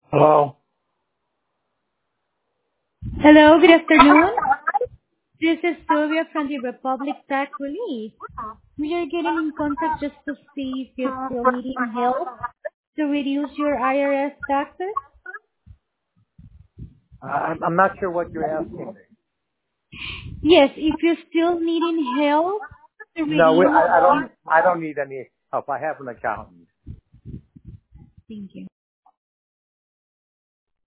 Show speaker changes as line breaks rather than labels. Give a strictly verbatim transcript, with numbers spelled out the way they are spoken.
Hello?
Hello, good afternoon. This is Sylvia from the Republic Tech Relief. We are getting in contact just to see if you're still needing help to reduce your I R S taxes.
Uh, I'm I'm not sure what you're asking me.
Yes, if you're still needing help to
No, we,
reduce
I, I don't.
your...
I don't need any help. I have an accountant.
Thank you.